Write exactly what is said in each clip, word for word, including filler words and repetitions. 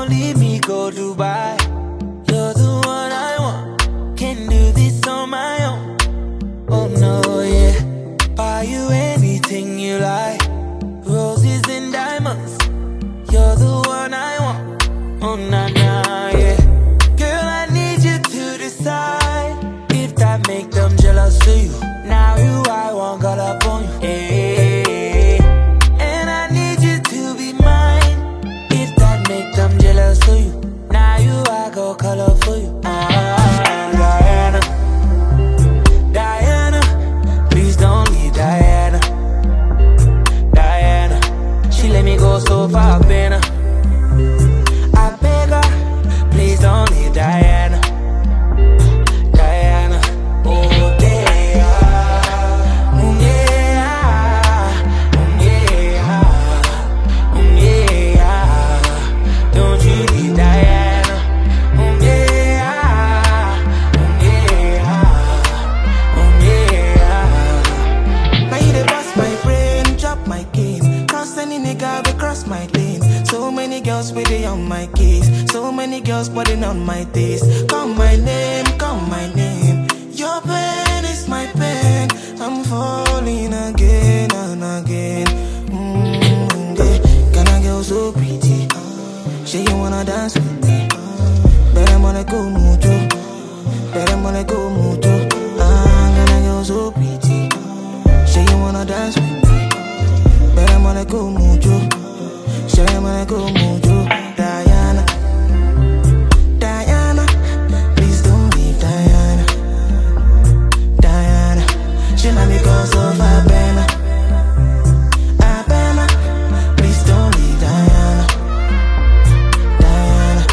don't leave me, go Dubai. You're the one I want, can do this on my own. Oh no, yeah. Buy you anything you like, roses and diamonds. You're the one I want. Oh nah nah, yeah. Girl, I need you to decide if that make them jealous of you. Now you I want, got up on you. Hey, and I need you to be mine if that make them jealous of you. Now you I go color for you. Ah, Diana, Diana, please don't leave Diana. Diana, she let me go so far, better. I beg her, please don't leave Diana. Diana, oh yeah, oh yeah, oh yeah, oh yeah. Don't you leave Diana. Oh yeah, oh yeah, oh yeah. Now you dey bust my brain, drop my cane. Cross any nigga we cross my lane. So many girls waiting on my case. So many girls putting on my taste. Call my name, call my name. Your pain is my pain. I'm falling again and again. Mm, yeah. Can I girl so pretty? Say you wanna dance with me? Better wanna go mucho. Better wanna go mucho. Ah, can I girl so pretty? Say you wanna dance with me? Better wanna go mucho. Say you wanna go mucho. Diana, Diana, please don't leave Diana. Diana, she let me go so far, Bena. Ah, Bena, please don't leave Diana. Diana.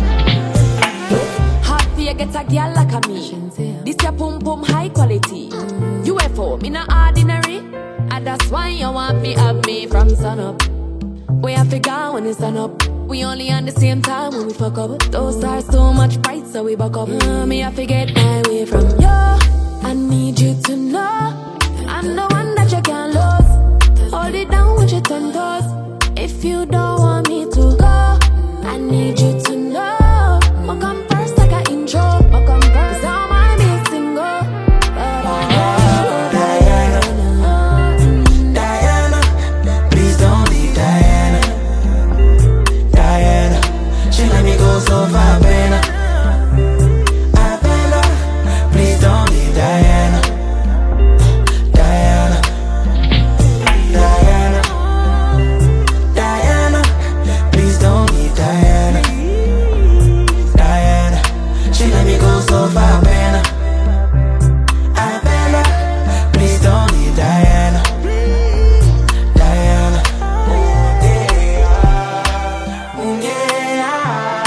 Hard for you get a girl like a me. This your pum pum high quality. U F O, me not ordinary. And that's why you want me up me from sun up. We have to go when it's sun up. We only on the same time when we fuck up. Those stars too much bright, so we buck up. Mm, me have to get my way from you. I need you to know I'm the one that you can't lose. Hold it down with your ten toes. If you don't want me to go, I need you to know I'll come first like an intro. I'll come first, 'cause I don't mind being single. But I know Diana, Diana, please don't leave Diana. Diana, she let me go so far, Bena. I beg her, please don't leave Diana. Diana, Diana, Diana, please don't leave Diana. Diana, she let me go so far, Bena. I beg her, please don't leave Diana. Diana, oh yeah, oh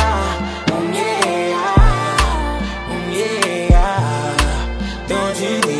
yeah, oh yeah, oh yeah. Don't you leave